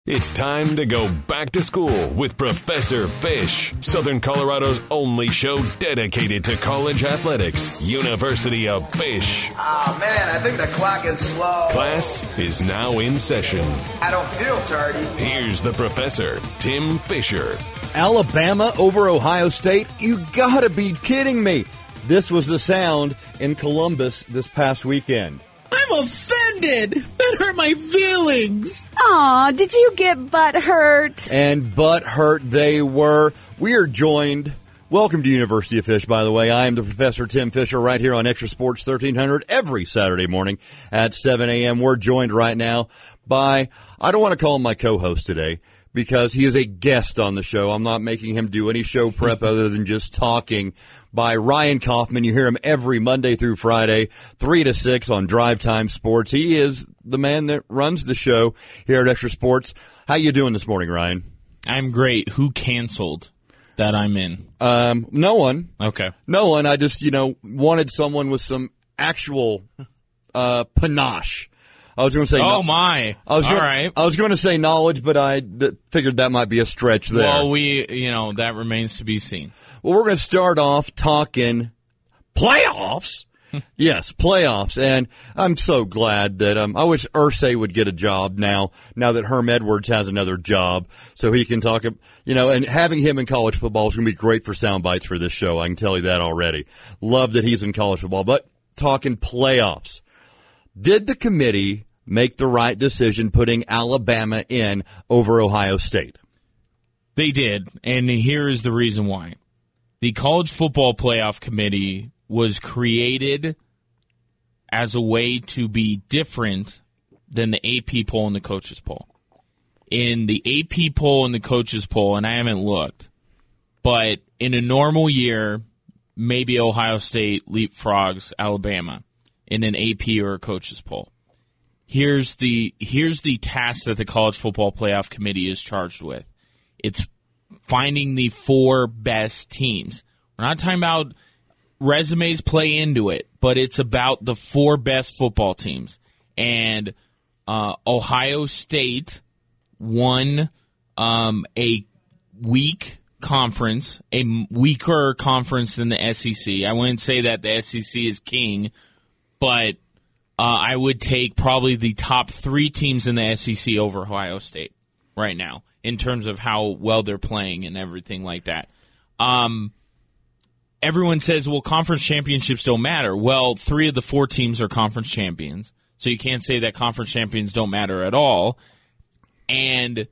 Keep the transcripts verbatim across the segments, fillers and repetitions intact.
It's time to go back to school with Professor Fish, Southern Colorado's only show dedicated to college athletics, University of Fish. Oh, man, I think the clock is slow. Class is now in session. I don't feel tardy. Here's the professor, Tim Fisher. Alabama over Ohio State? You gotta be kidding me. This was the sound in Columbus this past weekend. I'm offended. That hurt my feelings. Aw, did you get butt hurt? And butt hurt they were. We are joined. Welcome to University of Fish, by the way. I am the Professor Tim Fisher right here on Extra Sports thirteen hundred every Saturday morning at seven a.m. We're joined right now by, I don't want to call him my co-host today because he is a guest on the show. I'm not making him do any show prep other than just talking, by Ryan Kaufman. You hear him every Monday through Friday, three to six on Drive Time Sports. He is the man that runs the show here at Extra Sports. How you doing this morning, Ryan? I'm great. Who canceled that I'm in? Um, no one. Okay. No one. I just, you know, wanted someone with some actual uh, panache. I was going to say, oh no, my! I was All gonna, right. I was going to say knowledge, but I th- figured that might be a stretch there. Well, we, you know, that remains to be seen. Well, we're going to start off talking playoffs. Yes, playoffs, and I'm so glad that um, I wish Irsay would get a job now. Now that Herm Edwards has another job, so he can talk. You know, and having him in college football is going to be great for sound bites for this show. I can tell you that already. Love that he's in college football, but talking playoffs. Did the committee make the right decision putting Alabama in over Ohio State? They did, and here is the reason why. The College Football Playoff Committee was created as a way to be different than the A P poll and the coaches poll. In the A P poll and the coaches poll, and I haven't looked, but in a normal year, maybe Ohio State leapfrogs Alabama in an A P or a coaches poll. Here's the here's the task that the College Football Playoff Committee is charged with. It's finding the four best teams. We're not talking about resumes play into it, but it's about the four best football teams. And uh, Ohio State won um, a weak conference, a weaker conference than the S E C. I wouldn't say that the S E C is king, but uh, I would take probably the top three teams in the S E C over Ohio State right now in terms of how well they're playing and everything like that. Um, everyone says, well, conference championships don't matter. Well, three of the four teams are conference champions, so you can't say that conference champions don't matter at all. And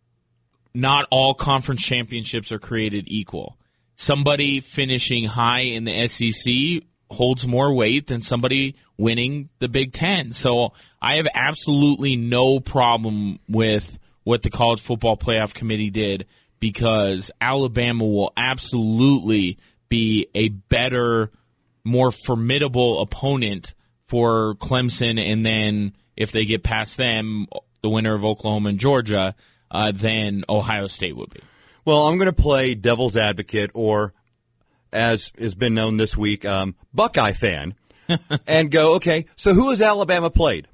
not all conference championships are created equal. Somebody finishing high in the S E C holds more weight than somebody winning the Big Ten. So I have absolutely no problem with what the College Football Playoff Committee did, because Alabama will absolutely be a better, more formidable opponent for Clemson, and then if they get past them, the winner of Oklahoma and Georgia, uh, than Ohio State would be. Well, I'm going to play devil's advocate, or as has been known this week, um, Buckeye fan, and go, okay, so who has Alabama played?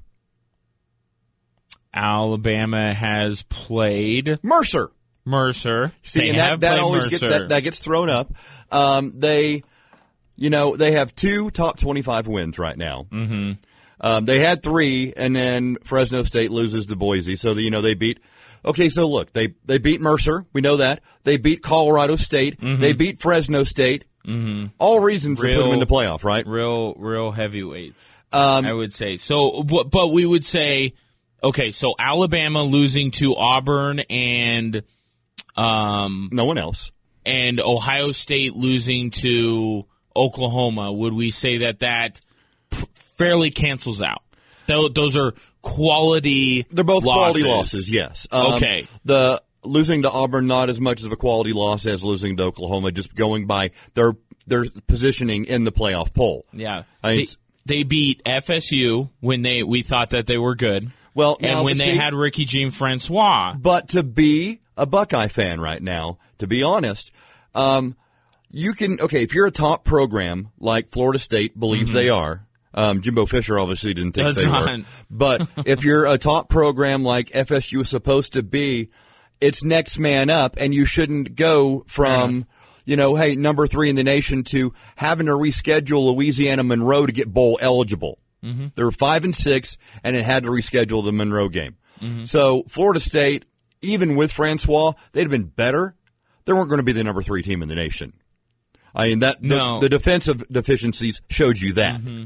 Alabama has played Mercer. Mercer. See, they and have that, that played always Mercer. gets that, that gets thrown up. Um, they, you know, they have two top twenty-five wins right now. Mm-hmm. Um, they had three, and then Fresno State loses to Boise. So, the, you know, they beat. Okay, so look, they, they beat Mercer. We know that. They beat Colorado State. Mm-hmm. They beat Fresno State. Mm-hmm. All reasons real, to put them in the playoff, right? Real, real heavyweights, um, I would say. So, but, but we would say, okay, so Alabama losing to Auburn and um, no one else, and Ohio State losing to Oklahoma. Would we say that that fairly cancels out? Those are quality. They're both losses. quality losses. Yes. Um, okay. The losing to Auburn, not as much of a quality loss as losing to Oklahoma, just going by their their positioning in the playoff poll. Yeah. I mean, they, they beat F S U when they we thought that they were good. Well, and now, when they see, had Ricky Jean Francois. But to be a Buckeye fan right now, to be honest, um, you can, okay, if you're a top program like Florida State believes mm-hmm. they are, Um, Jimbo Fisher obviously didn't think Does they not. were. But if you're a top program like F S U is supposed to be, it's next man up, and you shouldn't go from, you know, hey, number three in the nation to having to reschedule Louisiana Monroe to get bowl eligible. Mm-hmm. They were five and six, and it had to reschedule the Monroe game. Mm-hmm. So Florida State, even with Francois, they'd have been better. They weren't going to be the number three team in the nation. I mean, that the, no. the defensive deficiencies showed you that. Mm-hmm.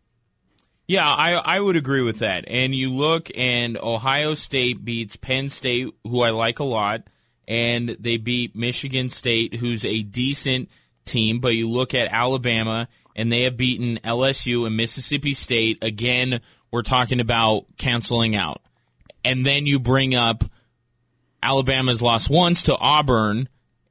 Yeah, I, I would agree with that. And you look, and Ohio State beats Penn State, who I like a lot, and they beat Michigan State, who's a decent team. But you look at Alabama, and they have beaten L S U and Mississippi State. Again, we're talking about canceling out. And then you bring up Alabama's lost once to Auburn,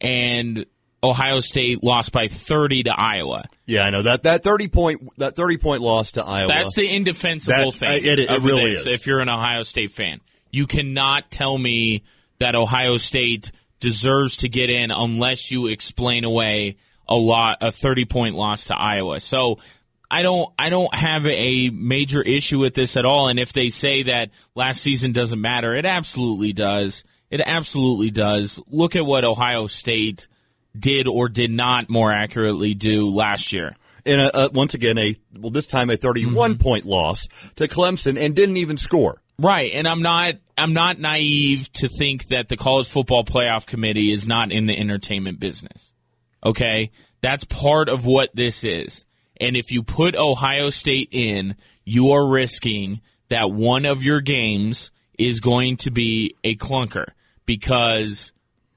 and Ohio State lost by thirty to Iowa. Yeah, I know that that thirty point that thirty point loss to Iowa. That's the indefensible that, thing. It, it, it really this, is. If you're an Ohio State fan, you cannot tell me that Ohio State deserves to get in unless you explain away a lot a thirty point loss to Iowa. So I don't I don't have a major issue with this at all. And if they say that last season doesn't matter, it absolutely does. It absolutely does. Look at what Ohio State did or did not, more accurately, do last year. And a, a, once again, a well, this time a thirty-one mm-hmm. point loss to Clemson, and didn't even score. Right, and I'm not I'm not naive to think that the College Football Playoff Committee is not in the entertainment business. Okay? That's part of what this is. And if you put Ohio State in, you are risking that one of your games is going to be a clunker, because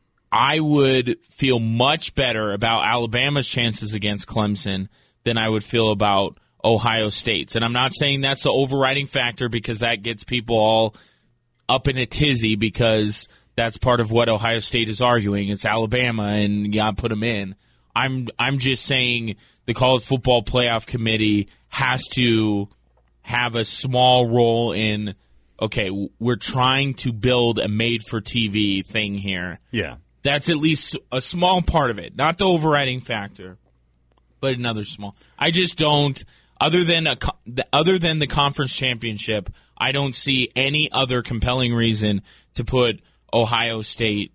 I would feel much better about Alabama's chances against Clemson than I would feel about Ohio State's. And I'm not saying that's the overriding factor, because that gets people all up in a tizzy, because that's part of what Ohio State is arguing. It's Alabama, and you got to put them in. I'm I'm just saying the College Football Playoff Committee has to have a small role in, okay, we're trying to build a made-for-T V thing here. Yeah. That's at least a small part of it, not the overriding factor, but another small. I just don't, other than a, other than the conference championship, I don't see any other compelling reason to put Ohio State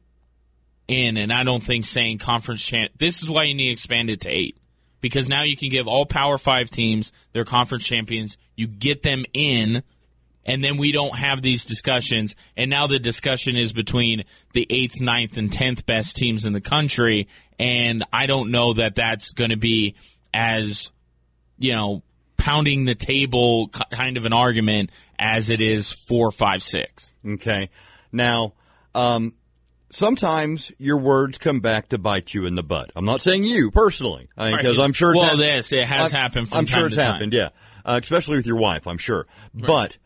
in, and I don't think saying conference champ. This is why you need to expand it to eight, because now you can give all Power Five teams their conference champions. You get them in. And then we don't have these discussions. And now the discussion is between the eighth, ninth, and tenth best teams in the country. And I don't know that that's going to be as, you know, pounding the table kind of an argument as it is four, five, six. Okay. Now, um, sometimes your words come back to bite you in the butt. I'm not saying you personally, because right. I'm sure it's well, happened. this it has I'm, happened from I'm time sure it's to time. happened. Yeah, uh, especially with your wife. I'm sure, right. but.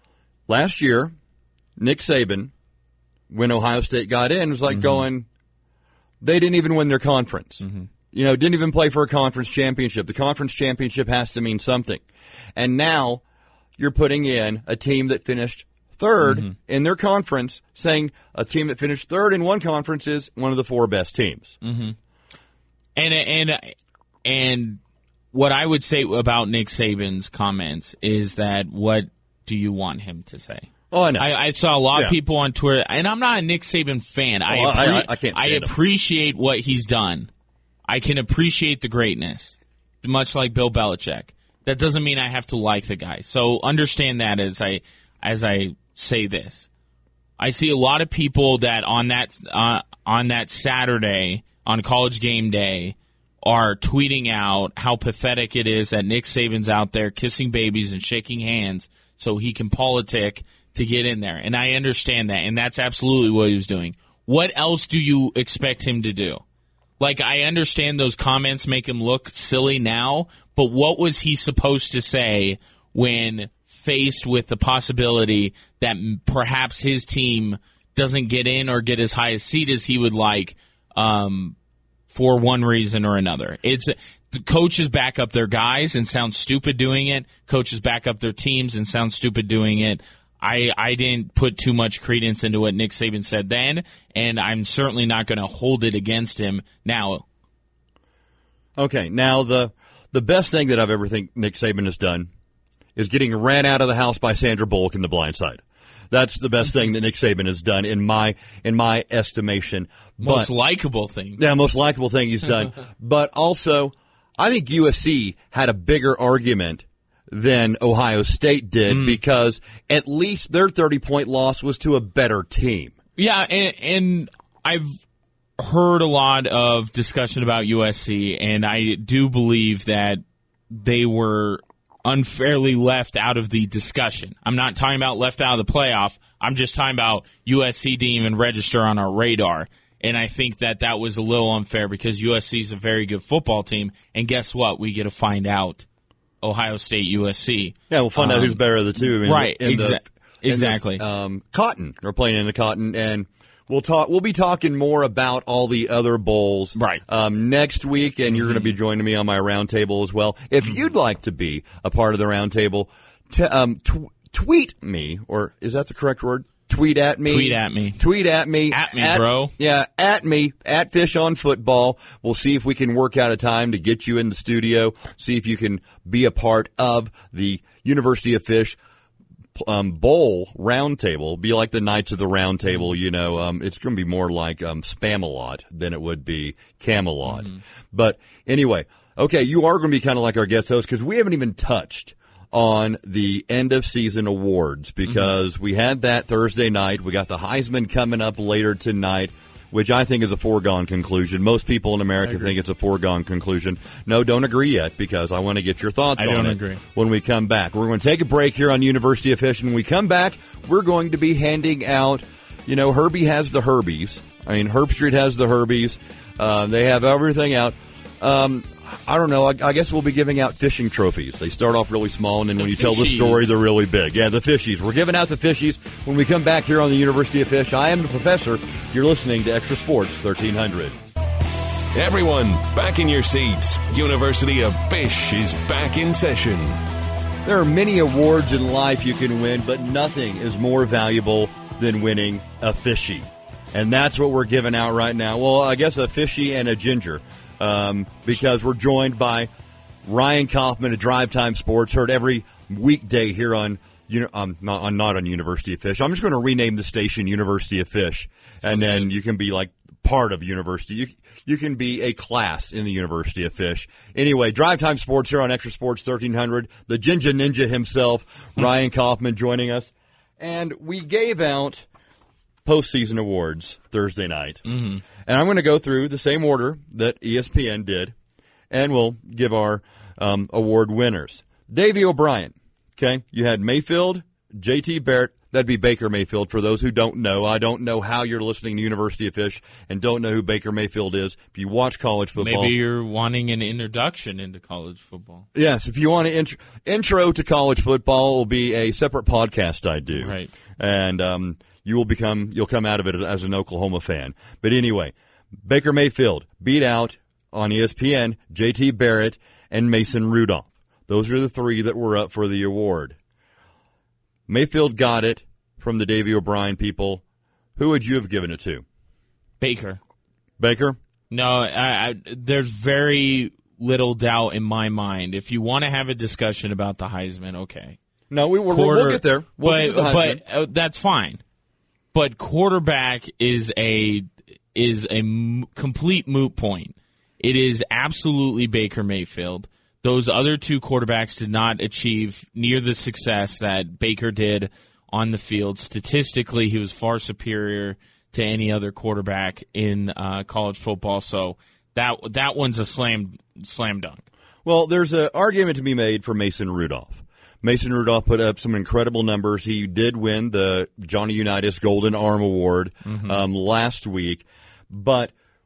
Last year, Nick Saban, when Ohio State got in, was like mm-hmm. going, they didn't even win their conference. Mm-hmm. You know, didn't even play for a conference championship. The conference championship has to mean something. And now you're putting in a team that finished third mm-hmm. in their conference, saying a team that finished third in one conference is one of the four best teams. Mm-hmm. And, and, and what I would say about Nick Saban's comments is that what do you want him to say? Oh, I know. I, I saw a lot yeah. of people on Twitter, and I'm not a Nick Saban fan. Oh, I, appre- appre- I, I can't I appreciate what he's done. I can appreciate the greatness, much like Bill Belichick. That doesn't mean I have to like the guy. So understand that as I as I say this. I see a lot of people that on that uh, on that Saturday on College Game Day are tweeting out how pathetic it is that Nick Saban's out there kissing babies and shaking hands so he can politic to get in there. And I understand that, and that's absolutely what he was doing. What else do you expect him to do? Like, I understand those comments make him look silly now, but what was he supposed to say when faced with the possibility that perhaps his team doesn't get in or get as high a seat as he would like um, for one reason or another? It's the coaches back up their guys and sound stupid doing it. Coaches back up their teams and sound stupid doing it. I, I didn't put too much credence into what Nick Saban said then, and I'm certainly not going to hold it against him now. Okay, now the the best thing that I've ever think Nick Saban has done is getting ran out of the house by Sandra Bullock in The Blind Side. That's the best thing that Nick Saban has done in my in my estimation. Most but, likable thing. Yeah, most likable thing he's done. But also, I think U S C had a bigger argument than Ohio State did mm. because at least their thirty-point loss was to a better team. Yeah, and, and I've heard a lot of discussion about U S C, and I do believe that they were unfairly left out of the discussion. I'm not talking about left out of the playoff. I'm just talking about U S C didn't even register on our radar. And I think that that was a little unfair because U S C is a very good football team. And guess what? We get to find out Ohio State, U S C. Yeah, we'll find um, out who's better of the two. I mean, right, in exa- the, exactly. In the, um, Cotton. We're playing in the Cotton, and we'll talk. We'll be talking more about all the other bowls right. um, next week, and mm-hmm. you're going to be joining me on my roundtable as well. If mm-hmm. you'd like to be a part of the roundtable, t- um, t- tweet me, or is that the correct word? Tweet at me. Tweet at me. Tweet at me. At me, at, bro. Yeah, at me. At Fish on Football. We'll see if we can work out a time to get you in the studio. See if you can be a part of the University of Fish um, Bowl Roundtable. Be like the Knights of the Round Table. You know, um, it's going to be more like um, Spamalot than it would be Camelot. Mm-hmm. But anyway, okay, you are going to be kind of like our guest host because we haven't even touched on the end-of-season awards because mm-hmm. we had that Thursday night. We got the Heisman coming up later tonight, which I think is a foregone conclusion. Most people in America think it's a foregone conclusion. No, don't agree yet because I want to get your thoughts I on don't it agree. when we come back. We're going to take a break here on University of Fish. When we come back, we're going to be handing out, you know, Herbie has the Herbies. I mean, Herb Street has the Herbies. Uh, they have everything out. Um I don't know. I, I guess we'll be giving out fishing trophies. They start off really small, and then the when you fishies. tell the story, they're really big. Yeah, the fishies. We're giving out the fishies when we come back here on the University of Fish. I am the professor. You're listening to Extra Sports thirteen hundred. Everyone, back in your seats. University of Fish is back in session. There are many awards in life you can win, but nothing is more valuable than winning a fishy. And that's what we're giving out right now. Well, I guess a fishy and a ginger. Um, because we're joined by Ryan Kaufman of Drive Time Sports, heard every weekday here on, you know, um, not on not on University of Fish. I'm just going to rename the station University of Fish, and then you can be like part of University. You you can be a class in the University of Fish. Anyway, Drive Time Sports here on Extra Sports thirteen hundred. The Ginger Ninja himself, Ryan Kaufman, joining us, and we gave out postseason awards Thursday night. Mm-hmm. And I'm going to go through the same order that E S P N did, and we'll give our um, award winners. Davey O'Brien, okay? You had Mayfield, J T Barrett. That'd be Baker Mayfield. For those who don't know, I don't know how you're listening to University of Fish and don't know who Baker Mayfield is. If you watch college football. Maybe you're wanting an introduction into college football. Yes, if you want an intro, intro to college football, will be a separate podcast I do. Right. And um You will become, you'll come out of it as an Oklahoma fan. But anyway, Baker Mayfield beat out on E S P N, J T Barrett, and Mason Rudolph. Those are the three that were up for the award. Mayfield got it from the Davey O'Brien people. Who would you have given it to? Baker. Baker? No, I, I, there's very little doubt in my mind. If you want to have a discussion about the Heisman, okay. No, we, we'll, Quarter, we'll get there. We'll but get the Heisman. but uh, that's fine. But quarterback is a is a m- complete moot point. It is absolutely Baker Mayfield. Those other two quarterbacks did not achieve near the success that Baker did on the field. Statistically, he was far superior to any other quarterback in uh, college football. So that that one's a slam slam dunk. Well, there's an argument to be made for Mason Rudolph. Mason Rudolph put up some incredible numbers. He did win the Johnny Unitas Golden Arm Award mm-hmm. um, last week. But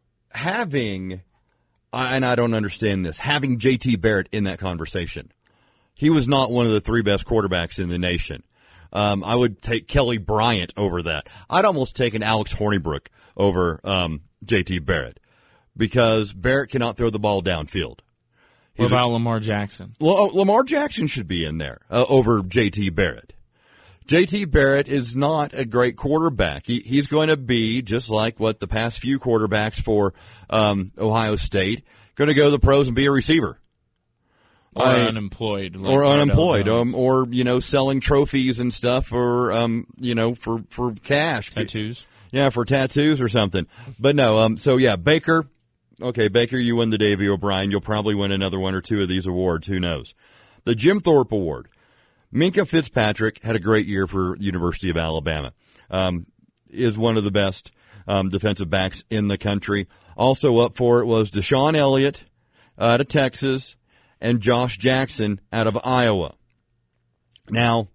having, and I don't understand this, having J T Barrett in that conversation, he was not one of the three best quarterbacks in the nation. Um, I would take Kelly Bryant over that. I'd almost take an Alex Hornibrook over um, J T Barrett because Barrett cannot throw the ball downfield. What about Lamar Jackson? Well, oh, Lamar Jackson should be in there uh, over J T Barrett. J T Barrett is not a great quarterback. He, he's going to be, just like what the past few quarterbacks for um, Ohio State, going to go to the pros and be a receiver. Or I, unemployed. Like or unemployed, Cardell um, or, you know, selling trophies and stuff for, um, you know, for, for cash. Tattoos. Yeah, for tattoos or something. But no, um, so yeah, Baker. Okay, Baker, you win the Davy O'Brien. You'll probably win another one or two of these awards. Who knows? The Jim Thorpe Award. Minka Fitzpatrick had a great year for the University of Alabama. Um, is one of the best um, defensive backs in the country. Also up for it was Deshaun Elliott out of Texas and Josh Jackson out of Iowa. Now,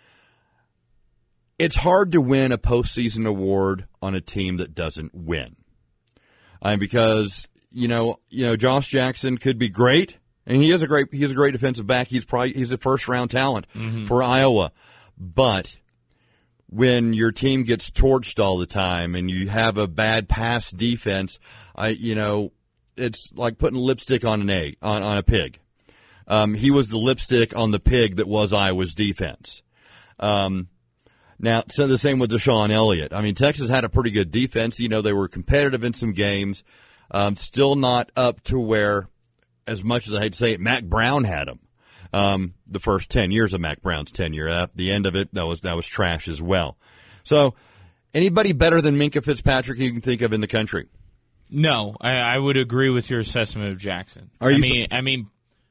it's hard to win a postseason award on a team that doesn't win. Um, because, you know, you know, Josh Jackson could be great, and he is a great he's a great defensive back. He's probably he's a first round talent mm-hmm. for Iowa. But when your team gets torched all the time and you have a bad pass defense, I you know, it's like putting lipstick on an egg on, on a pig. Um, he was the lipstick on the pig that was Iowa's defense. Um, now, so the same with Deshaun Elliott. I mean, Texas had a pretty good defense. You know, they were competitive in some games. Um, still not up to where, as much as I hate to say it, Mac Brown had them. Um, the first ten years of Mac Brown's tenure. At the end of it, that was that was trash as well. So, anybody better than Minka Fitzpatrick you can think of in the country? No, I, I would agree with your assessment of Jackson. Are you I mean, so- I mean,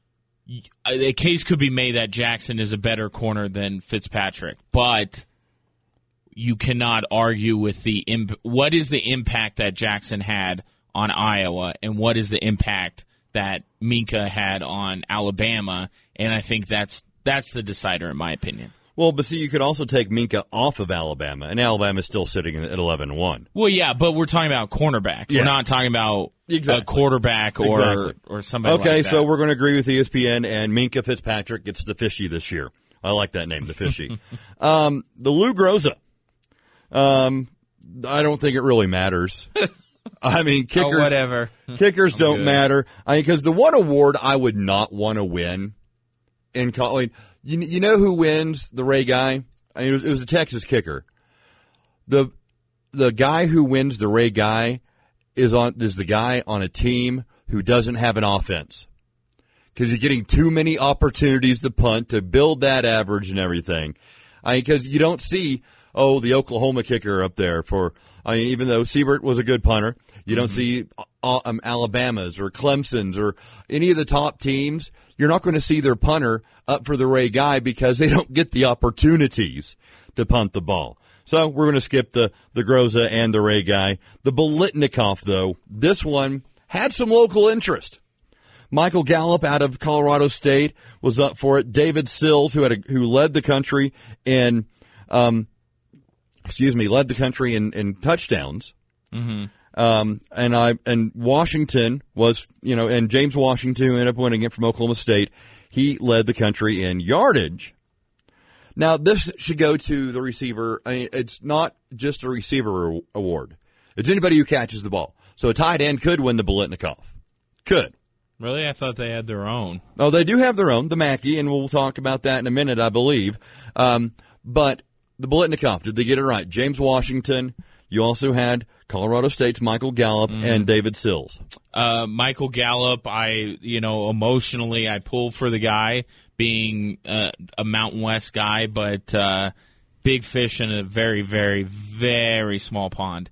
a case could be made that Jackson is a better corner than Fitzpatrick, but you cannot argue with the imp- what is the impact that Jackson had on Iowa and what is the impact that Minka had on Alabama, and I think that's that's the decider in my opinion. Well, but see, you could also take Minka off of Alabama, and Alabama's still sitting at eleven and one. Well, yeah, but we're talking about cornerback. Yeah. We're not talking about exactly. a quarterback or exactly. or somebody okay, like that. so we're going to agree with E S P N, and Minka Fitzpatrick gets the Fishy this year. I like that name, the Fishy. um, the Lou Groza. Um, I don't think it really matters. I mean, kickers, oh, whatever. kickers I'm don't good. matter. I mean, because the one award I would not want to win in college, you, you know who wins the Ray Guy? I mean, it was, it was a Texas kicker. The the guy who wins the Ray Guy is on is the guy on a team who doesn't have an offense because you're getting too many opportunities to punt to build that average and everything. I mean, because you don't see oh the Oklahoma kicker up there for. I mean, even though Siebert was a good punter, you don't mm-hmm. see um, Alabama's or Clemson's or any of the top teams. You're not going to see their punter up for the Ray Guy because they don't get the opportunities to punt the ball. So we're going to skip the, the Groza and the Ray Guy. The Bolitnikoff, though, this one had some local interest. Michael Gallup out of Colorado State was up for it. David Sills, who had a, who led the country in um, excuse me, led the country in, in touchdowns. Mm-hmm. Um, and I and Washington was, you know, and James Washington, who ended up winning it from Oklahoma State, he led the country in yardage. Now, this should go to the receiver. I mean, it's not just a receiver award. It's anybody who catches the ball. So a tight end could win the Bolitnikoff. Could. Really? I thought they had their own. Oh, they do have their own, the Mackey, and we'll talk about that in a minute, I believe. Um, but the Bolitnikoff, did they get it right? James Washington. You also had Colorado State's Michael Gallup mm. and David Sills. Uh, Michael Gallup, I, you know, emotionally, I pulled for the guy being uh, a Mountain West guy, but uh, big fish in a very, very, very small pond.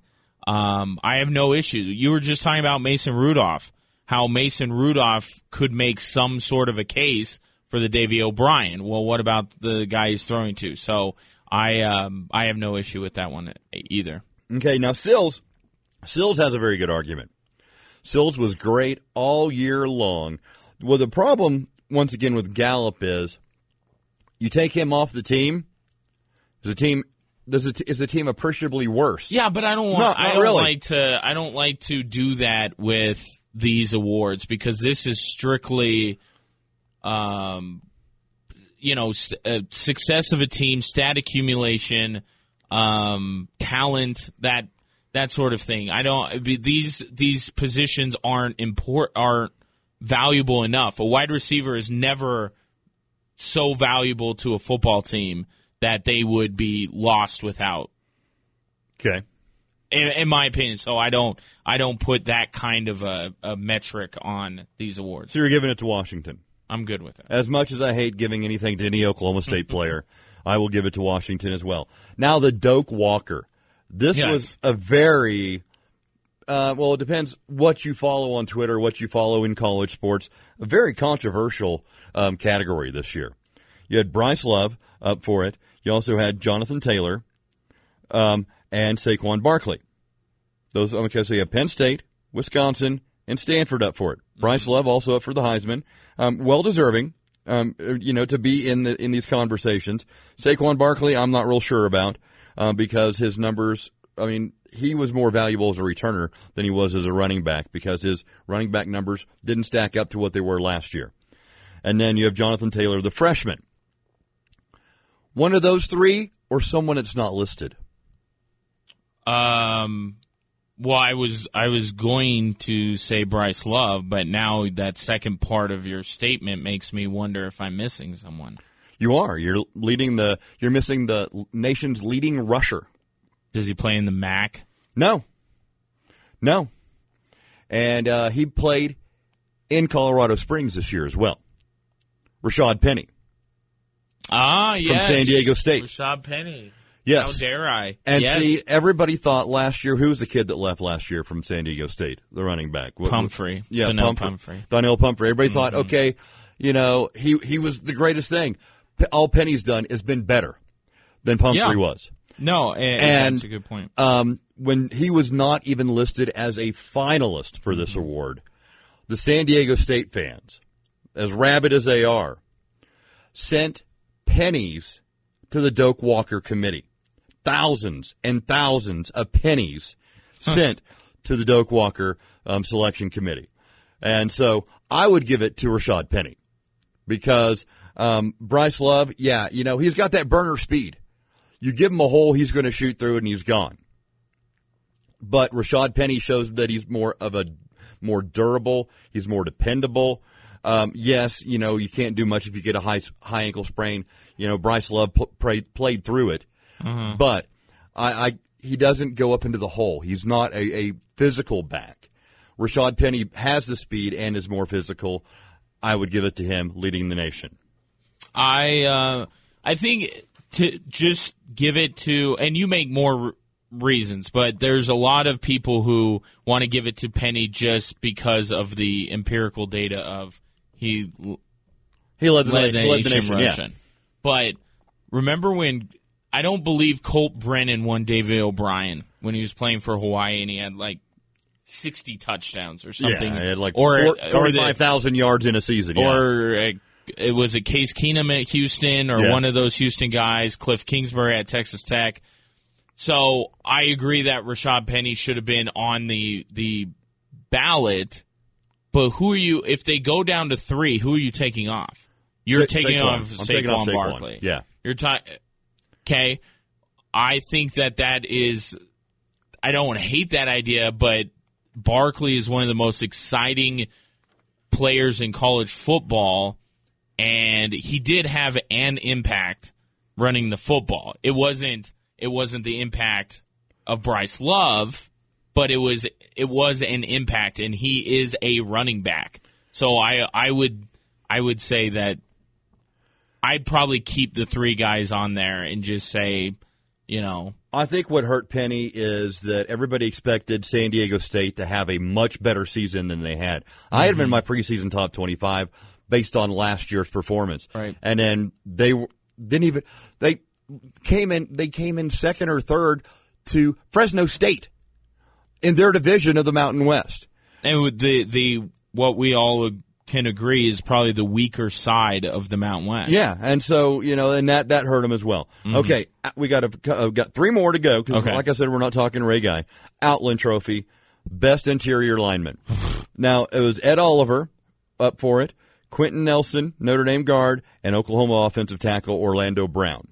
Um, I have no issue. You were just talking about Mason Rudolph, how Mason Rudolph could make some sort of a case for the Davy O'Brien. Well, what about the guy he's throwing to? So I, um, I have no issue with that one either. Okay, now Sills, Sills has a very good argument. Sills was great all year long. Well, the problem, once again, with Gallup is you take him off the team, is the team does it is the team appreciably worse? Yeah, but I don't want. Not, not I don't really. like to. I don't like to do that with these awards because this is strictly, um, you know, st- uh, success of a team, stat accumulation. Um, talent, that that sort of thing. I don't. These these positions aren't import aren't valuable enough. A wide receiver is never so valuable to a football team that they would be lost without. Okay, in, in my opinion. So I don't I don't put that kind of a, a metric on these awards. So you're giving it to Washington. I'm good with it. As much as I hate giving anything to any Oklahoma State player, I will give it to Washington as well. Now, the Doak Walker. This Yes. was a very, uh, well, it depends what you follow on Twitter, what you follow in college sports, a very controversial um, category this year. You had Bryce Love up for it. You also had Jonathan Taylor um, and Saquon Barkley. Those, okay, so you have Penn State, Wisconsin, and Stanford up for it. Bryce Love also up for the Heisman. Um, well deserving, um, you know, to be in the, in these conversations. Saquon Barkley, I'm not real sure about uh, because his numbers. I mean, he was more valuable as a returner than he was as a running back because his running back numbers didn't stack up to what they were last year. And then you have Jonathan Taylor, the freshman. One of those three, or someone that's not listed. Um. Well, I was I was going to say Bryce Love, but now that second part of your statement makes me wonder if I'm missing someone. You are. You're leading the. You're missing the nation's leading rusher. Does he play in the M A C? No. No. And uh, he played in Colorado Springs this year as well. Rashad Penny. Ah, yes. From San Diego State. Rashad Penny. Yes. How dare I? And yes. see, everybody thought last year, who was the kid that left last year from San Diego State, the running back? What, Pumphrey. Yeah, Donnell Pumphrey. Pumphrey. Donnell Pumphrey. Everybody Mm-hmm. thought, okay, you know, he, he was the greatest thing. All Penny's done has been better than Pumphrey Yeah. was. No, and, And that's a good point. Um, when he was not even listed as a finalist for this Mm-hmm. award, the San Diego State fans, as rabid as they are, sent pennies to the Doak Walker committee. Thousands and thousands of pennies Huh. sent to the Doak Walker um, selection committee. And so I would give it to Rashad Penny because um, Bryce Love, yeah, you know, he's got that burner speed. You give him a hole, he's going to shoot through it, and he's gone. But Rashad Penny shows that he's more of a more durable. He's more dependable. Um, yes, you know, you can't do much if you get a high high ankle sprain. You know, Bryce Love p- played, played through it. Uh-huh. But I, I he doesn't go up into the hole. He's not a, a physical back. Rashad Penny has the speed and is more physical. I would give it to him, leading the nation. I uh, I think to just give it to, and you make more r- reasons, but there's a lot of people who want to give it to Penny just because of the empirical data of he He led the, led na- the led the nation nation. rushing. Yeah. But remember when, I don't believe Colt Brennan won David O'Brien when he was playing for Hawaii and he had like sixty touchdowns or something. Yeah, he had like or, four, or the- forty-five thousand yards in a season. Yeah. Or uh, it was a Case Keenum at Houston, or Yeah. one of those Houston guys, Cliff Kingsbury at Texas Tech. So I agree that Rashad Penny should have been on the the ballot. But who are you? If they go down to three, who are you taking off? You're Sa- taking Saquon. off I'm taking off Saquon Saquon. Barkley. Yeah. You're ta- okay. I think that that is. I don't hate that idea, but Barkley is one of the most exciting players in college football, and he did have an impact running the football. It wasn't. It wasn't the impact of Bryce Love, but it was. It was an impact, and he is a running back. So I. I would. I would say that. I'd probably keep the three guys on there and just say, you know. I think what hurt Penny is that everybody expected San Diego State to have a much better season than they had. Mm-hmm. I had them in my preseason top twenty-five based on last year's performance. Right. And then they didn't even they came in they came in second or third to Fresno State in their division of the Mountain West. And with the the what we all can agree is probably the weaker side of the Mountain West. Yeah, and so, you know, and that, that hurt him as well. Mm-hmm. Okay, we got a, uh, got three more to go, because okay. like I said, we're not talking Ray Guy. Outland Trophy, Best Interior Lineman. Now, it was Ed Oliver up for it, Quentin Nelson, Notre Dame guard, and Oklahoma offensive tackle Orlando Brown.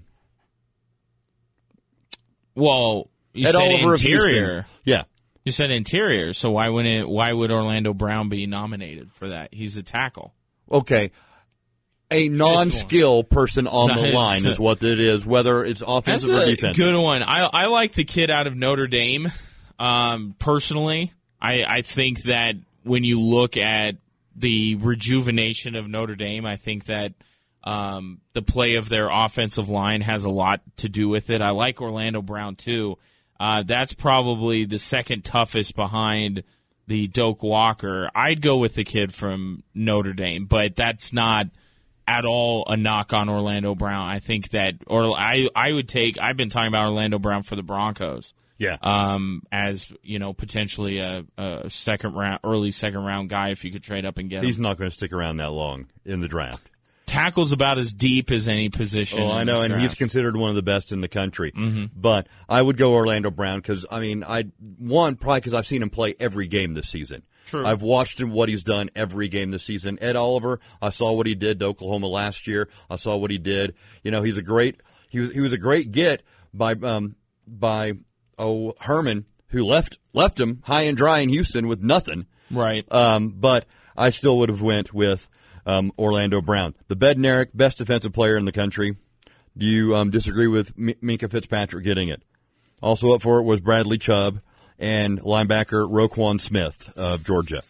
Well, you Ed said Oliver of interior. Houston. Yeah. You said interior, so why wouldn't why would Orlando Brown be nominated for that? He's a tackle. Okay. A non-skill person on the Nice. line is what it is, whether it's offensive That's or a defensive. good one. I I like the kid out of Notre Dame. Um, personally, I I think that when you look at the rejuvenation of Notre Dame. I think that um, the play of their offensive line has a lot to do with it. I like Orlando Brown, too. Uh, that's probably the second toughest behind the Doak Walker. I'd go with the kid from Notre Dame, but that's not at all a knock on Orlando Brown. I think that, or I, I would take, I've been talking about Orlando Brown for the Broncos. Yeah. Um, as, you know, potentially a, a second round, early second round guy if you could trade up and get him. He's not going to stick around that long in the draft. Tackle's about as deep as any position. Oh, I know, and draft. he's considered one of the best in the country. Mm-hmm. But I would go Orlando Brown because, I mean, I one, probably because I've seen him play every game this season. True. I've watched him, what he's done every game this season. Ed Oliver, I saw what he did to Oklahoma last year. I saw what he did. You know, he's a great, he was, he was a great get by, um, by, oh, Herman, who left, left him high and dry in Houston with nothing. Right. Um, but I still would have went with, Um, Orlando Brown, the Bednarik, best defensive player in the country. Do you um, disagree with M- Minkah Fitzpatrick getting it? Also up for it was Bradley Chubb and linebacker Roquan Smith of Georgia.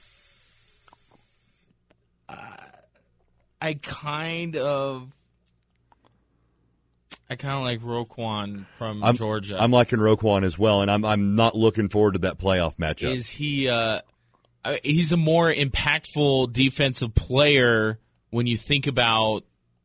Uh, I kind of, I kind of like Roquan from I'm, Georgia. I'm liking Roquan as well, and I'm I'm not looking forward to that playoff matchup. Is he? Uh, He's a more impactful defensive player when you think about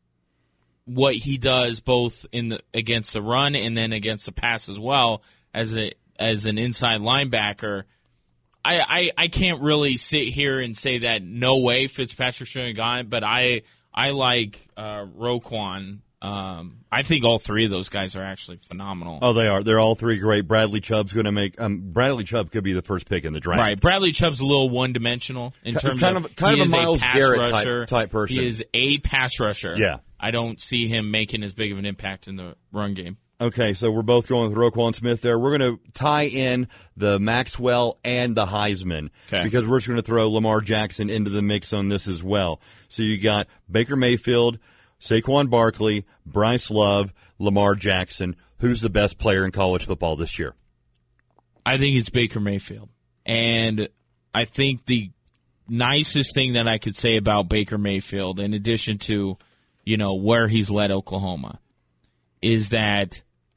what he does both in the, against the run and then against the pass as well as a as an inside linebacker. I, I, I can't really sit here and say that no way Fitzpatrick shouldn't have gone, but I I like uh, Roquan. Um, I think all three of those guys are actually phenomenal. Oh, they are. They're all three great. Bradley Chubb's going to make. Um, Bradley Chubb could be the first pick in the draft. Right. Bradley Chubb's a little one-dimensional in terms kind of, of kind he of a is Myles pass Garrett rusher. type, type person. He is a pass rusher. Yeah. I don't see him making as big of an impact in the run game. Okay, so we're both going with Roquan Smith there. We're going to tie in the Maxwell and the Heisman okay. because we're just going to throw Lamar Jackson into the mix on this as well. So you got Baker Mayfield, Saquon Barkley, Bryce Love, Lamar Jackson. Who's the best player in college football this year? I think it's Baker Mayfield. And I think the nicest thing that I could say about Baker Mayfield, in addition to, you know, where he's led Oklahoma, is that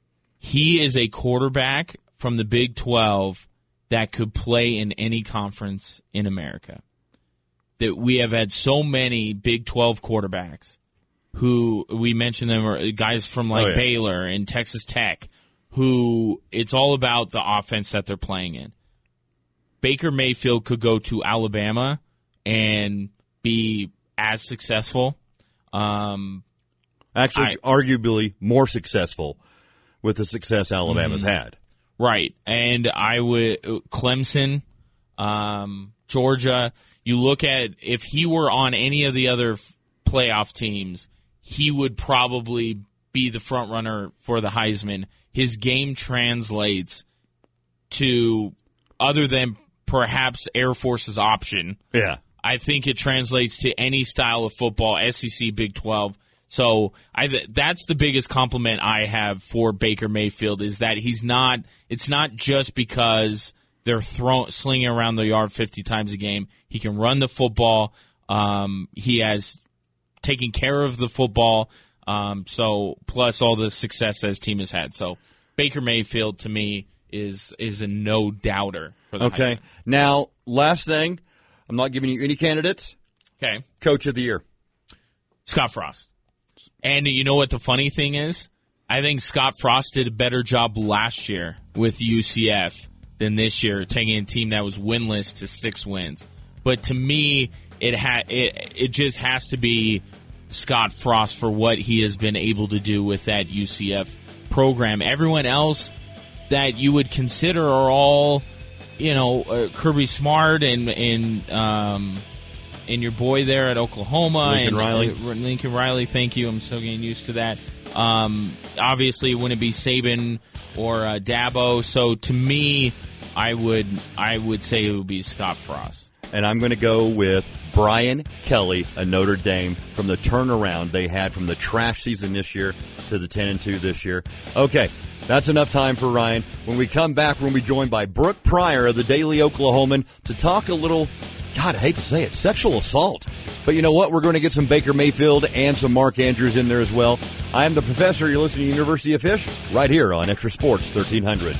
he is a quarterback from the Big twelve that could play in any conference in America. That we have had so many Big twelve quarterbacks who we mentioned them are guys from like oh, yeah. Baylor and Texas Tech, who it's all about the offense that they're playing in. Baker Mayfield could go to Alabama and be as successful. Um, Actually, I, arguably more successful with the success Alabama's mm-hmm. had. Right. And I would, Clemson, um, Georgia, you look at, if he were on any of the other f- playoff teams, he would probably be the front runner for the Heisman. His game translates to, other than perhaps Air Force's option. Yeah. I think it translates to any style of football, S E C, Big twelve. So I that's the biggest compliment I have for Baker Mayfield is that he's not. It's not just because they're throwing slinging around the yard fifty times a game. He can run the football. Um, he has taken care of the football. Um, so plus all the success that his team has had. So Baker Mayfield to me is is a no doubter for the Okay. Heisman. Now last thing, I'm not giving you any candidates. Okay. Coach of the year, Scott Frost. And you know what the funny thing is? I think Scott Frost did a better job last year with U C F than this year, taking a team that was winless to six wins. But to me, it ha- it, it just has to be Scott Frost for what he has been able to do with that U C F program. Everyone else that you would consider are all, you know, uh, Kirby Smart and and um, and your boy there at Oklahoma. Lincoln and, Riley. Uh, Lincoln Riley, thank you. I'm still getting used to that. Um, obviously, it wouldn't be Saban or uh, Dabo. So to me, I would I would say it would be Scott Frost. And I'm going to go with Brian Kelly, a Notre Dame, from the turnaround they had from the trash season this year to the ten and two this year. Okay, that's enough time for Ryan. When we come back, we're going to be joined by Brooke Pryor of the Daily Oklahoman to talk a little God, I hate to say it, sexual assault. But you know what? We're going to get some Baker Mayfield and some Mark Andrews in there as well. I am the Professor. You're listening to University of Fish right here on Extra Sports thirteen hundred.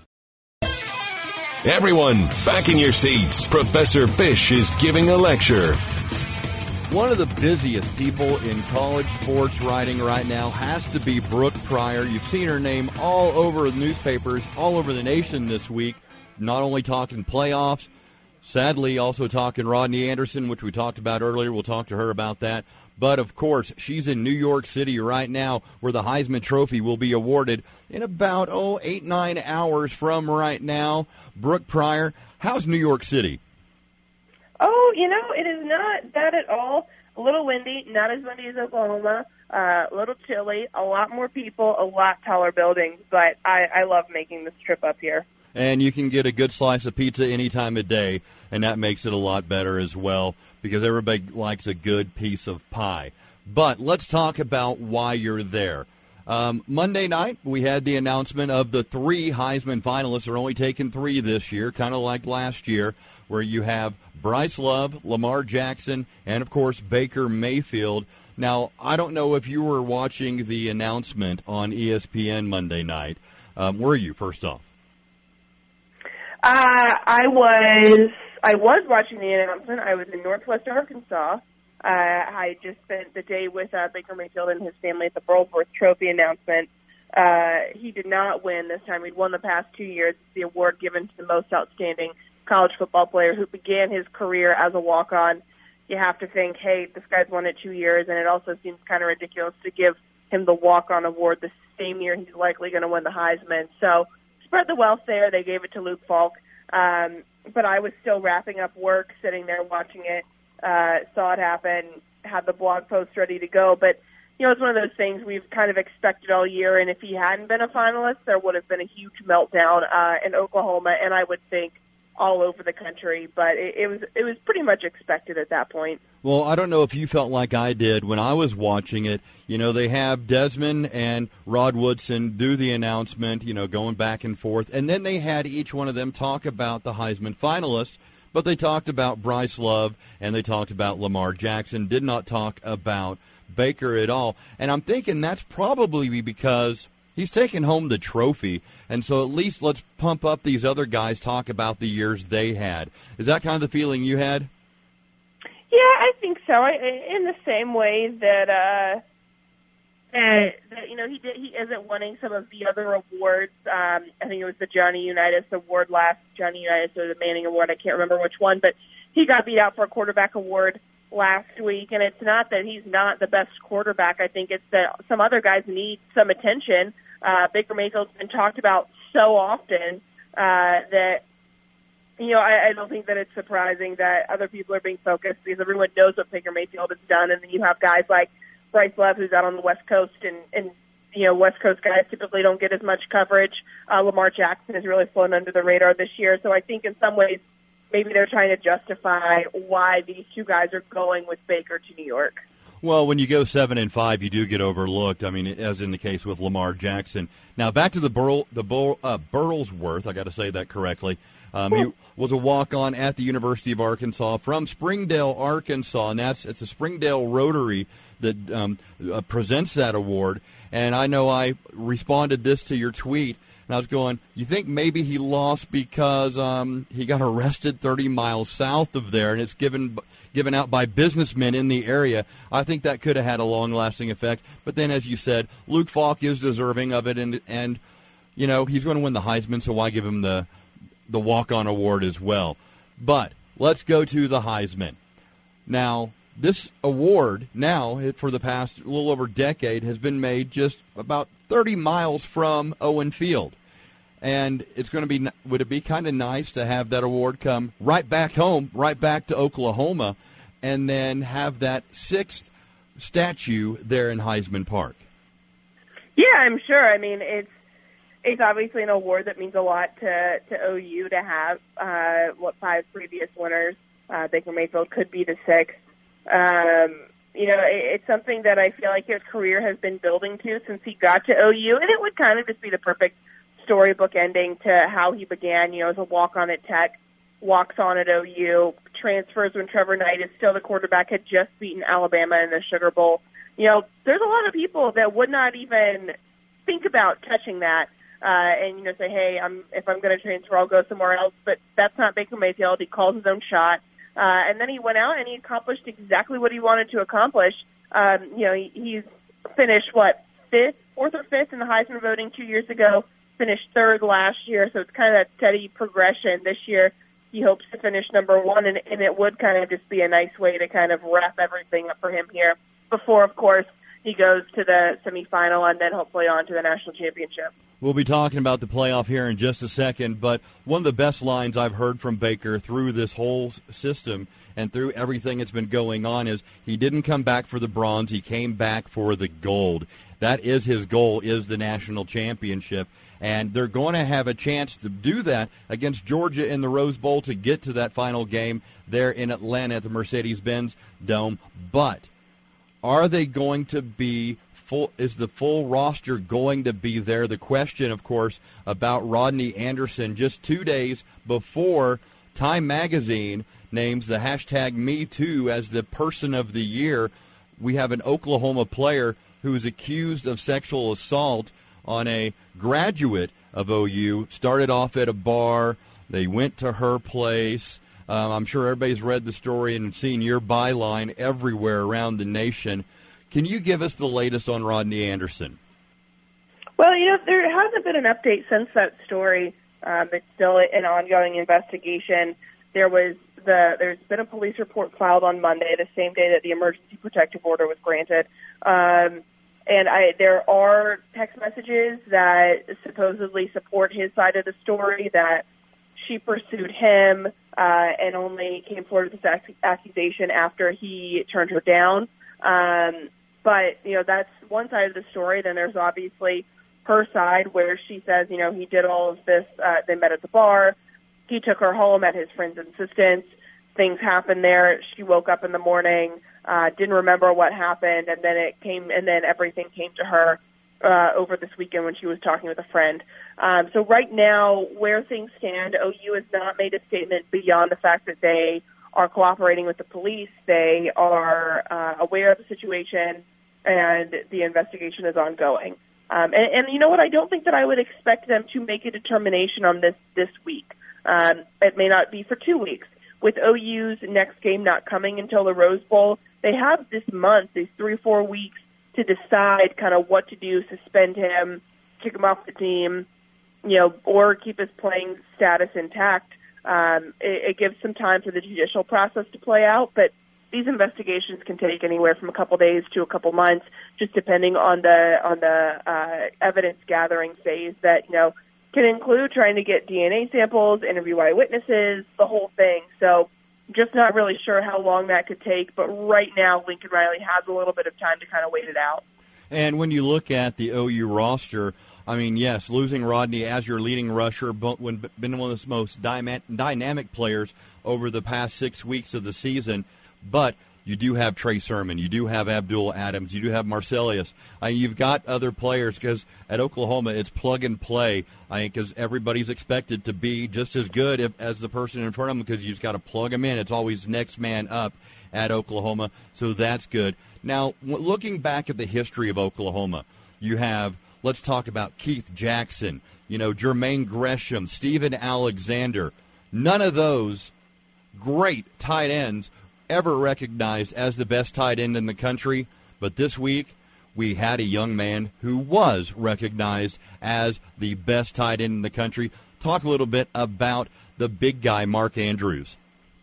Everyone, back in your seats. Professor Fish is giving a lecture. One of the busiest people in college sports writing right now has to be Brooke Pryor. You've seen her name all over the newspapers, all over the nation this week, not only talking playoffs, sadly also talking Rodney Anderson, which we talked about earlier. We'll talk to her about that. But, of course, she's in New York City right now where the Heisman Trophy will be awarded in about, oh, eight, nine hours from right now. Brooke Pryor, how's New York City? Oh, you know, it is not bad at all. A little windy, not as windy as Oklahoma, uh, a little chilly, a lot more people, a lot taller buildings, but I, I love making this trip up here. And you can get a good slice of pizza any time of day, and that makes it a lot better as well because everybody likes a good piece of pie. But let's talk about why you're there. Um, Monday night, we had the announcement of the three Heisman finalists. They're only taking three this year, kind of like last year, where you have Bryce Love, Lamar Jackson, and, of course, Baker Mayfield. Now, I don't know if you were watching the announcement on E S P N Monday night. Um, were you, first off? Uh, I was I was watching the announcement. I was in Northwest Arkansas. Uh, I just spent the day with uh, Baker Mayfield and his family at the Burlsworth Trophy announcement. Uh, he did not win this time. He'd won the past two years. It's the award given to the most outstanding college football player who began his career as a walk-on. You have to think, hey, this guy's won it two years, and it also seems kind of ridiculous to give him the walk-on award the same year he's likely going to win the Heisman. So spread the wealth there. They gave it to Luke Falk. Um, but I was still wrapping up work, sitting there watching it, uh, saw it happen, had the blog post ready to go. But, you know, it's one of those things we've kind of expected all year, and if he hadn't been a finalist, there would have been a huge meltdown uh, in Oklahoma, and I would think all over the country. But it, it was it was pretty much expected at that point. Well, I don't know if you felt like I did when I was watching it. You know, they have Desmond and Rod Woodson do the announcement, you know, going back and forth. And then they had each one of them talk about the Heisman finalists, but they talked about Bryce Love and they talked about Lamar Jackson, did not talk about Baker at all. And I'm thinking that's probably because he's taking home the trophy. And so at least let's pump up these other guys, talk about the years they had. Is that kind of the feeling you had? Yeah, I think so. I, in the same way that, uh, that, that you know, he did, he isn't winning some of the other awards. Um, I think it was the Johnny Unitas Award last, Johnny Unitas or the Manning Award. I can't remember which one, but he got beat out for a quarterback award last week. And it's not that he's not the best quarterback. I think it's that some other guys need some attention. Uh, Baker Mayfield's been talked about so often uh, that. You know, I, I don't think that it's surprising that other people are being focused because everyone knows what Baker Mayfield has done. And then you have guys like Bryce Love, who's out on the West Coast, and, and you know, West Coast guys typically don't get as much coverage. Uh, Lamar Jackson has really flown under the radar this year. So I think in some ways maybe they're trying to justify why these two guys are going with Baker to New York. Well, when you go seven and five, you do get overlooked. I mean, as in the case with Lamar Jackson. Now back to the Burl, the Burl, uh, Burlsworth. I got to say that correctly. Um, he was a walk-on at the University of Arkansas from Springdale, Arkansas, and that's it's a Springdale Rotary that um, uh, presents that award. And I know I responded this to your tweet, and I was going, you think maybe he lost because um, he got arrested thirty miles south of there, and it's given given out by businessmen in the area. I think that could have had a long-lasting effect. But then, as you said, Luke Falk is deserving of it, and, and you know, he's going to win the Heisman, so why give him the the walk-on award as well. But let's go to the Heisman. Now, this award now, for the past little over decade, has been made just about thirty miles from Owen Field. And it's going to be, would it be kind of nice to have that award come right back home, right back to Oklahoma, and then have that sixth statue there in Heisman Park? Yeah, I'm sure. I mean, it's It's obviously an award that means a lot to, to O U to have. Uh, what five previous winners, uh, Baker Mayfield could be the sixth. Um, you know, it, it's something that I feel like his career has been building to since he got to O U, and it would kind of just be the perfect storybook ending to how he began, you know, as a walk-on at Tech, walks on at O U, transfers when Trevor Knight is still the quarterback, had just beaten Alabama in the Sugar Bowl. You know, there's a lot of people that would not even think about touching that uh, and, you know, say, hey, I'm if I'm going to transfer, I'll go somewhere else. But that's not Baker Mayfield. He calls his own shot. Uh, and then he went out and he accomplished exactly what he wanted to accomplish. Um, you know, he, he's finished, what, fifth, fourth or fifth in the Heisman voting two years ago, finished third last year. So it's kind of that steady progression. This year he hopes to finish number one, and, and it would kind of just be a nice way to kind of wrap everything up for him here before, of course, he goes to the semifinal and then hopefully on to the national championship. We'll be talking about the playoff here in just a second, but one of the best lines I've heard from Baker through this whole system and through everything that's been going on is he didn't come back for the bronze, he came back for the gold. That is his goal, is the national championship, and they're going to have a chance to do that against Georgia in the Rose Bowl to get to that final game there in Atlanta at the Mercedes-Benz Dome. But are they going to be full? Is the full roster going to be there? The question, of course, about Rodney Anderson just two days before Time Magazine names the hashtag Me Too as the person of the year. We have an Oklahoma player who is accused of sexual assault on a graduate of O U. Started off at a bar. They went to her place. Um, I'm sure everybody's read the story and seen your byline everywhere around the nation. Can you give us the latest on Rodney Anderson? Well, you know, there hasn't been an update since that story. Um, it's still an ongoing investigation. There was the there's been a police report filed on Monday, the same day that the emergency protective order was granted. Um, and I, there are text messages that supposedly support his side of the story, that she pursued him uh, and only came forward with this ac- accusation after he turned her down. Um, but, you know, that's one side of the story. Then there's obviously her side where she says, you know, he did all of this. Uh, they met at the bar. He took her home at his friend's insistence. Things happened there. She woke up in the morning, uh, didn't remember what happened, and then it came, and then everything came to her uh, over this weekend when she was talking with a friend. Um, so right now, where things stand, O U has not made a statement beyond the fact that they are cooperating with the police. They are uh, aware of the situation, and the investigation is ongoing. Um, and, and you know what? I don't think that I would expect them to make a determination on this this week. Um, it may not be for two weeks. With O U's next game not coming until the Rose Bowl, they have this month, these three, four weeks, to decide kind of what to do, suspend him, kick him off the team, you know, or keep his playing status intact. Um, it, it gives some time for the judicial process to play out, but these investigations can take anywhere from a couple days to a couple months, just depending on the on the uh, evidence gathering phase that, you know, can include trying to get D N A samples, interview eyewitnesses, the whole thing. So just not really sure how long that could take, but right now Lincoln Riley has a little bit of time to kind of wait it out. And when you look at the O U roster, I mean, yes, losing Rodney as your leading rusher, but when been one of the most dynamic players over the past six weeks of the season, but you do have Trey Sermon, you do have Abdul Adams, you do have Marcellus. I mean, you've got other players because at Oklahoma it's plug and play. I think because everybody's expected to be just as good if, as the person in front of them because you've got to plug them in. It's always next man up at Oklahoma, so that's good. Now, looking back at the history of Oklahoma, you have, let's talk about Keith Jackson, you know, Jermaine Gresham, Steven Alexander. None of those great tight ends ever recognized as the best tight end in the country, but this week we had a young man who was recognized as the best tight end in the country. Talk a little bit about the big guy, Mark Andrews.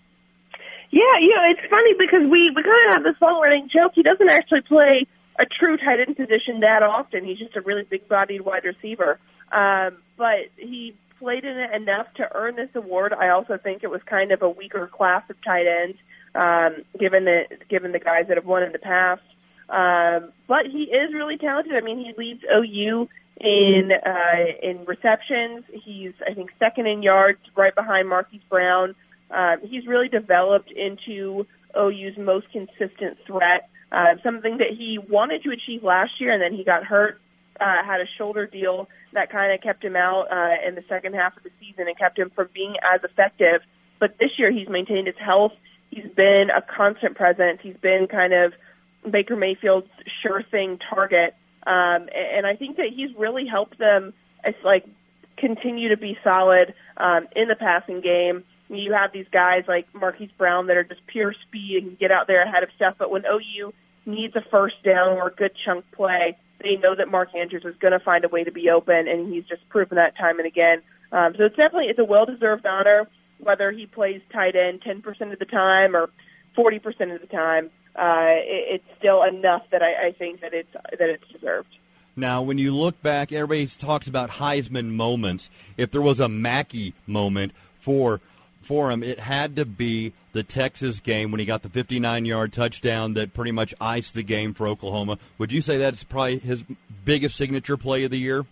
Yeah, you know, it's funny because we, we kind of have this long-running joke. He doesn't actually play a true tight end position that often. He's just a really big-bodied wide receiver. Um, but he played in it enough to earn this award. I also think it was kind of a weaker class of tight ends, um, given the given the guys that have won in the past. Um, but he is really talented. I mean, he leads O U in uh, in receptions. He's, I think, second in yards, right behind Marquise Brown. Um, he's really developed into O U's most consistent threat, uh, something that he wanted to achieve last year, and then he got hurt, uh, had a shoulder deal that kind of kept him out uh, in the second half of the season and kept him from being as effective. But this year he's maintained his health. He's been a constant presence. He's been kind of Baker Mayfield's sure thing target. Um, and I think that he's really helped them as, like, continue to be solid um, in the passing game. You have these guys like Marquise Brown that are just pure speed and can get out there ahead of stuff. But when O U needs a first down or a good chunk play, they know that Mark Andrews is going to find a way to be open, and he's just proven that time and again. Um, so it's definitely it's a well-deserved honor, whether he plays tight end ten percent of the time or forty percent of the time. Uh, it, it's still enough that I, I think that it's that it's deserved. Now, when you look back, everybody talks about Heisman moments. If there was a Mackey moment for for him, it had to be the Texas game when he got the fifty-nine-yard touchdown that pretty much iced the game for Oklahoma. Would you say that's probably his biggest signature play of the year?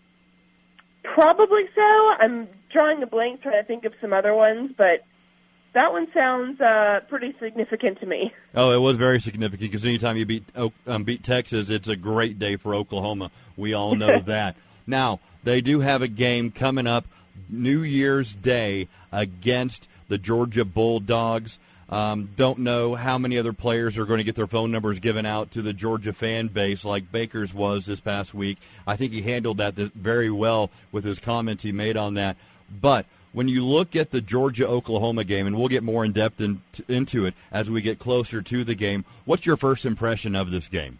Probably so. I'm drawing a blank, trying to think of some other ones, but that one sounds uh, pretty significant to me. Oh, it was very significant because anytime you beat um, beat Texas, it's a great day for Oklahoma. We all know that. Now, they do have a game coming up New Year's Day against the Georgia Bulldogs. Um, don't know how many other players are going to get their phone numbers given out to the Georgia fan base like Baker's was this past week. I think he handled that very well with his comments he made on that. But when you look at the Georgia-Oklahoma game, and we'll get more in-depth in, into it as we get closer to the game, what's your first impression of this game?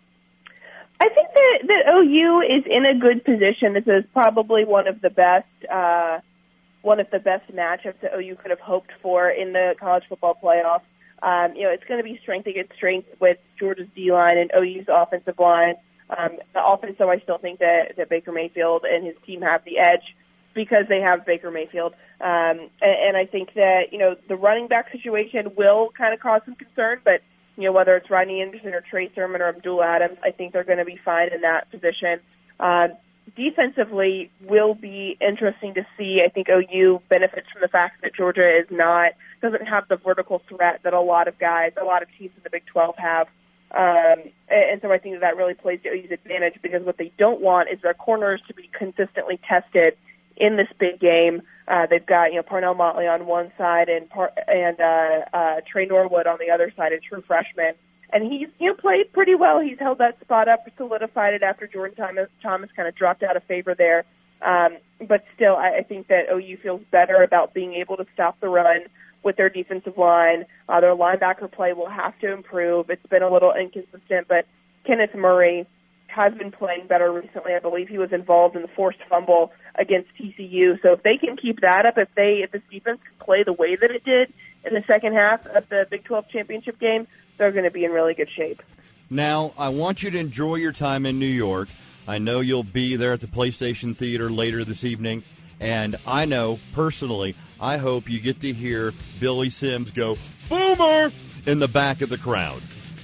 I think that, that O U is in a good position. This is probably one of the best uh, one of the best matchups that O U could have hoped for in the college football playoff. Um, you know, it's going to be strength against strength with Georgia's D-line and O U's offensive line. Um, the offense, though, I still think that, that Baker Mayfield and his team have the edge because they have Baker Mayfield. Um, and, and I think that, you know, the running back situation will kind of cause some concern, but, you know, whether it's Rodney Anderson or Trey Sermon or Abdul Adams, I think they're going to be fine in that position. Uh, defensively will be interesting to see. I think O U benefits from the fact that Georgia is not, doesn't have the vertical threat that a lot of guys, a lot of teams in the Big twelve have. Um, and so I think that, that really plays to O U's advantage because what they don't want is their corners to be consistently tested in this big game. Uh, they've got, you know, Parnell Motley on one side and Par- and uh, uh, Trey Norwood on the other side, a true freshman. And he's, you know, played pretty well. He's held that spot up, solidified it after Jordan Thomas, Thomas kind of dropped out of favor there. Um, but still, I, I think that O U feels better about being able to stop the run with their defensive line. Uh, their linebacker play will have to improve. It's been a little inconsistent, but Kenneth Murray has been playing better recently. I believe he was involved in the forced fumble against T C U. So if they can keep that up, if they if this defense can play the way that it did in the second half of the Big twelve championship game, they're going to be in really good shape. Now, I want you to enjoy your time in New York. I know you'll be there at the PlayStation Theater later this evening, and I know, personally, I hope you get to hear Billy Sims go, "Boomer!" in the back of the crowd.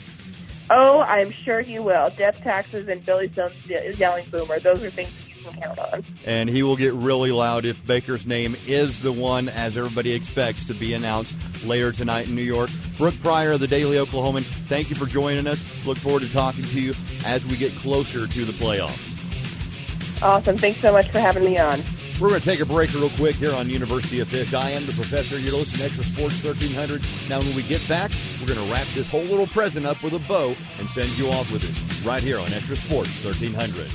Oh, I'm sure he will. Death taxes and Billy Sims yelling "Boomer." Those are things that you can count on. And he will get really loud if Baker's name is the one, as everybody expects, to be announced later tonight in New York. Brooke Pryor of the Daily Oklahoman, thank you for joining us. Look forward to talking to you as we get closer to the playoffs. Awesome. Thanks so much for having me on. We're going to take a break real quick here on University of Fish. I am the professor. You're listening to Extra Sports thirteen hundred. Now, when we get back, we're going to wrap this whole little present up with a bow and send you off with it right here on Extra Sports thirteen hundred.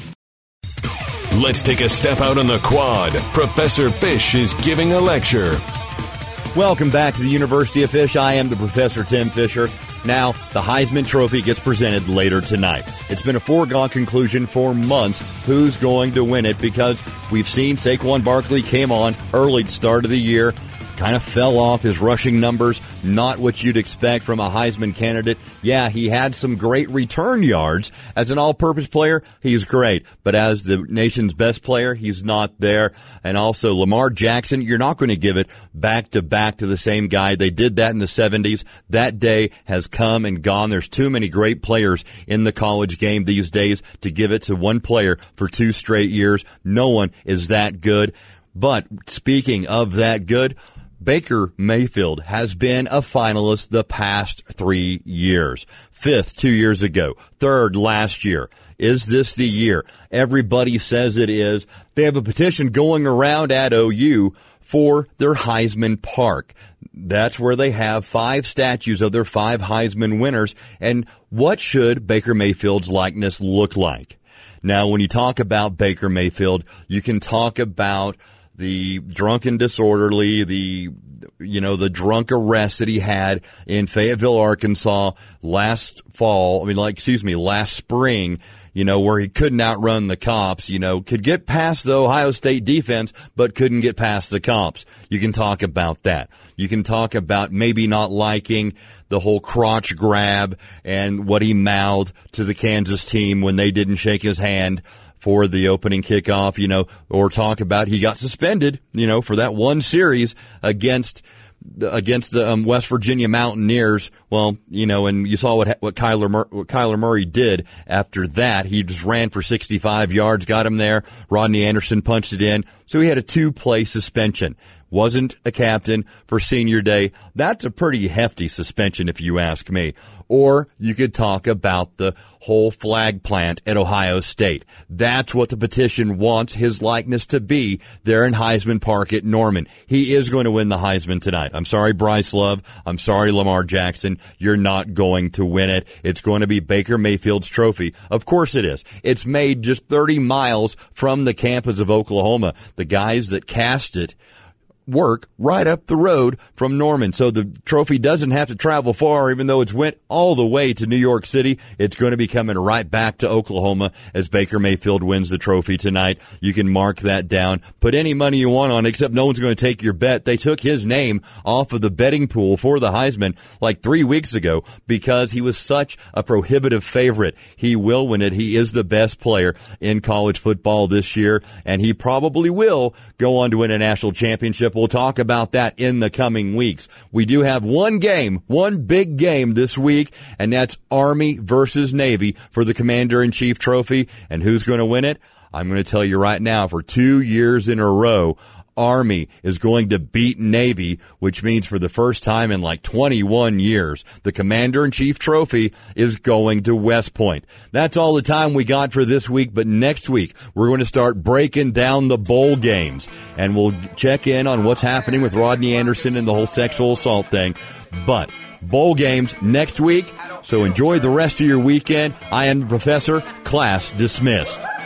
Let's take a step out on the quad. Professor Fish is giving a lecture. Welcome back to the University of Fish. I am the Professor Tim Fisher. Now, the Heisman Trophy gets presented later tonight. It's been a foregone conclusion for months who's going to win it because we've seen Saquon Barkley came on early start of the year, kind of fell off his rushing numbers, not what you'd expect from a Heisman candidate. Yeah, he had some great return yards. As an all-purpose player, he's great. But as the nation's best player, he's not there. And also, Lamar Jackson, you're not going to give it back-to-back to the same guy. They did that in the seventies. That day has come and gone. There's too many great players in the college game these days to give it to one player for two straight years. No one is that good. But speaking of that good, Baker Mayfield has been a finalist the past three years. Fifth two years ago. Third last year. Is this the year? Everybody says it is. They have a petition going around at O U for their Heisman Park. that's where they have five statues of their five Heisman winners. And what should Baker Mayfield's likeness look like? Now, when you talk about Baker Mayfield, you can talk about the drunken disorderly, the, you know, the drunk arrest that he had in Fayetteville, Arkansas last fall. I mean, like, excuse me, last spring, you know, where he couldn't outrun the cops, you know, could get past the Ohio State defense, but couldn't get past the cops. You can talk about that. You can talk about maybe not liking the whole crotch grab and what he mouthed to the Kansas team when they didn't shake his hand for the opening kickoff, you know, or talk about he got suspended, you know, for that one series against against the um, West Virginia Mountaineers. Well, you know, and you saw what what Kyler Mur- what Kyler Murray did after that. He just ran for sixty-five yards, got him there. Rodney Anderson punched it in, so he had a two-play suspension. Wasn't a captain for senior day. That's a pretty hefty suspension if you ask me. Or you could talk about the whole flag plant at Ohio State. That's what the petition wants his likeness to be there in Heisman Park at Norman. He is going to win the Heisman tonight. I'm sorry, Bryce Love. I'm sorry, Lamar Jackson. You're not going to win it. It's going to be Baker Mayfield's trophy. Of course it is. It's made just thirty miles from the campus of Oklahoma. The guys that cast it work right up the road from Norman. So the trophy doesn't have to travel far, even though it's went all the way to New York City. It's going to be coming right back to Oklahoma as Baker Mayfield wins the trophy tonight. You can mark that down. Put any money you want on it, except no one's going to take your bet. They took his name off of the betting pool for the Heisman like three weeks ago because he was such a prohibitive favorite. He will win it. He is the best player in college football this year, and he probably will go on to win a national championship. We'll talk about that in the coming weeks. We do have one game, one big game this week, and that's Army versus Navy for the Commander-in-Chief Trophy. And who's going to win it? I'm going to tell you right now, for two years in a row, Army is going to beat Navy, which means for the first time in like twenty-one years, the Commander-in-Chief Trophy is going to West Point. That's all the time we got for this week, but next week we're going to start breaking down the bowl games, and we'll check in on what's happening with Rodney Anderson and the whole sexual assault thing. But bowl games next week, so enjoy the rest of your weekend. I am the Professor. Class dismissed.